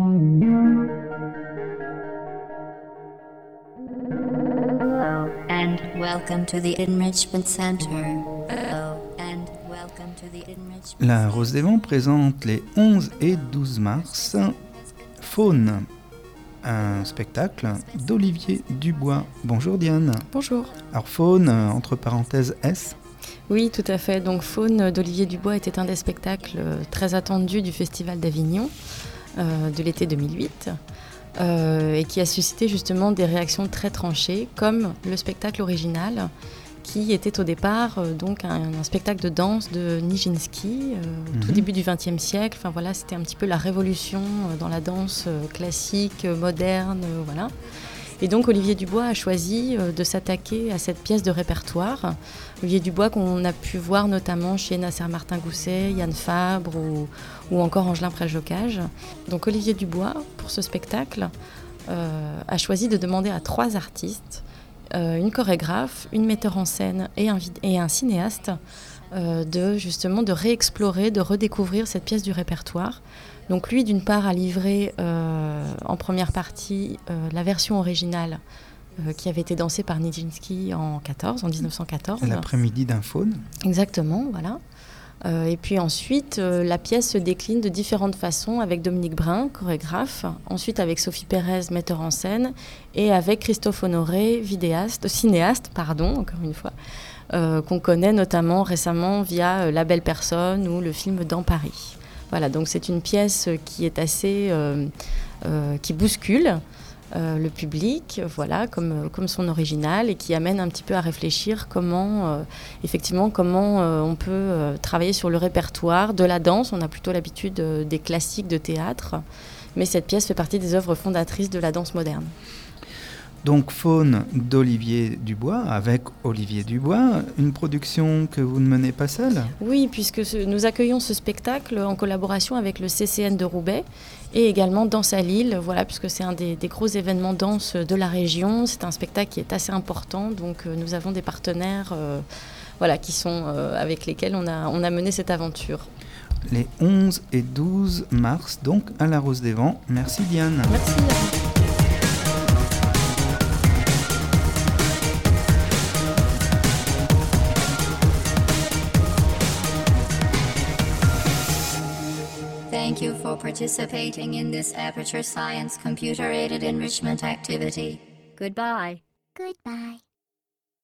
Hello, and welcome to the Enrichment Center. Hello, and welcome to the Enrichment La Rose des Vents présente les 11 et 12 mars Faune, un spectacle d'Olivier Dubois. Bonjour Diane. Bonjour. Alors Faune, entre parenthèses S. Oui, tout à fait. Donc Faune d'Olivier Dubois était un des spectacles très attendus du Festival d'Avignon de l'été 2008 et qui a suscité justement des réactions très tranchées, comme le spectacle original qui était au départ donc un spectacle de danse de Nijinsky au tout début du XXe siècle. Enfin voilà, c'était un petit peu la révolution dans la danse classique, moderne, voilà. Et donc Olivier Dubois a choisi de s'attaquer à cette pièce de répertoire. Olivier Dubois qu'on a pu voir notamment chez Nasser Martin-Gousset, Yann Fabre ou encore Angelin Préjocage. Donc Olivier Dubois, pour ce spectacle, a choisi de demander à 3 artistes, une chorégraphe, une metteur en scène et un cinéaste, de réexplorer, de redécouvrir cette pièce du répertoire. Donc lui, d'une part, a livré en première partie la version originale qui avait été dansée par Nijinsky en 1914. L'après-midi d'un Faune. Exactement, voilà. Et puis ensuite, la pièce se décline de différentes façons avec Dominique Brun, chorégraphe, ensuite avec Sophie Pérez, metteur en scène, et avec Christophe Honoré, cinéaste, encore une fois, qu'on connaît notamment récemment via La Belle Personne ou le film Dans Paris. Voilà, donc c'est une pièce qui est assez... qui bouscule le public, voilà, comme son original, et qui amène un petit peu à réfléchir comment on peut travailler sur le répertoire de la danse. On a plutôt l'habitude des classiques de théâtre, mais cette pièce fait partie des œuvres fondatrices de la danse moderne. Donc Faune d'Olivier Dubois, avec Olivier Dubois, une production que vous ne menez pas seule ? Oui, puisque nous accueillons ce spectacle en collaboration avec le CCN de Roubaix et également Danse à Lille, voilà, puisque c'est un des gros événements danse de la région. C'est un spectacle qui est assez important, donc nous avons des partenaires qui sont, avec lesquels on a mené cette aventure. Les 11 et 12 mars, donc à la Rose des Vents. Merci Diane. Merci. Thank you for participating in this Aperture Science computer-aided enrichment activity. Goodbye. Goodbye.